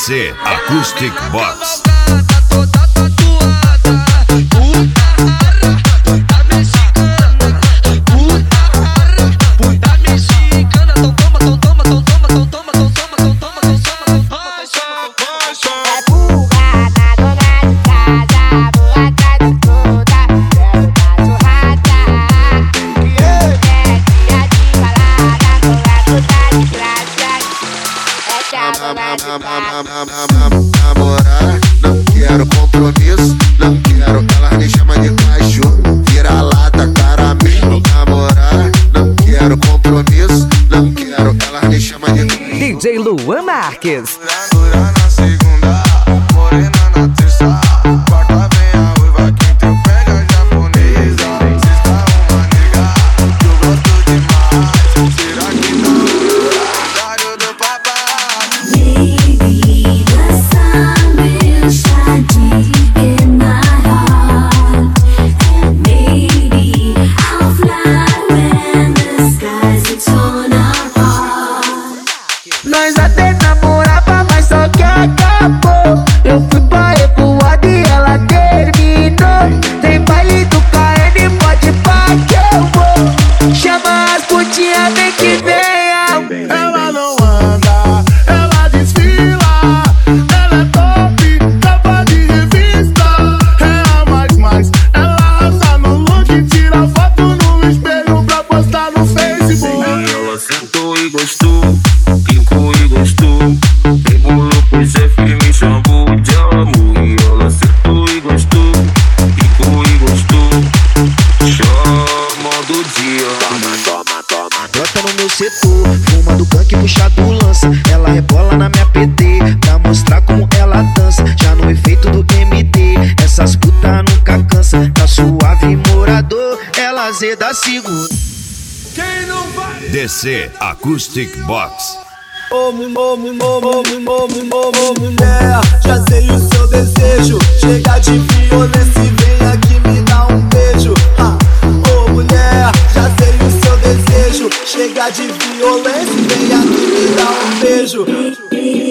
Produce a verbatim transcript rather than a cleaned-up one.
C Acoustic Box. Namorar, não quero compromisso, não quero, ela me chama de cachorro, vira-lata, caramelo. Namorar, não quero compromisso, não quero, ela me chama de D J Luan Marques. Dura na segunda, morena na terça, quarta vem a uiva, quinta eu pego a japonesa, sexta uma nega, que eu gosto demais, será que tá no calendário do papai? Nós até namorava, mas só que acabou. Eu fui pra revoada e ela terminou. Tem baile do K N, pode pá que eu vou. Chama as putinhas, vem que venha. Ela não anda, ela desfila. Ela é top, capa de revista. É a mais mais, ela arrasa no look. Tira foto no espelho pra postar no Facebook. Ela sentou e gostou, quicou e gostou. Rebolou, pois é firme, chamou de amor. E ela sentou e gostou, quicou e gostou. Chama do dia. Toma, toma, toma. Brota no meu setor, fuma do gangue, puxa do lança. Ela rebola na minha P D, pra mostrar como ela dança. Já no efeito do M D, essas putas nunca cansa. Tá suave, morador, ela azeda segura. D C Acoustic Box. Ô, ô, ô, ô, ô, ô, mulher, já sei o seu desejo. Chega de violência e vem aqui me dar um beijo. Ha. Ô, mulher, já sei o seu desejo. Chega de violência e vem aqui me dar um beijo.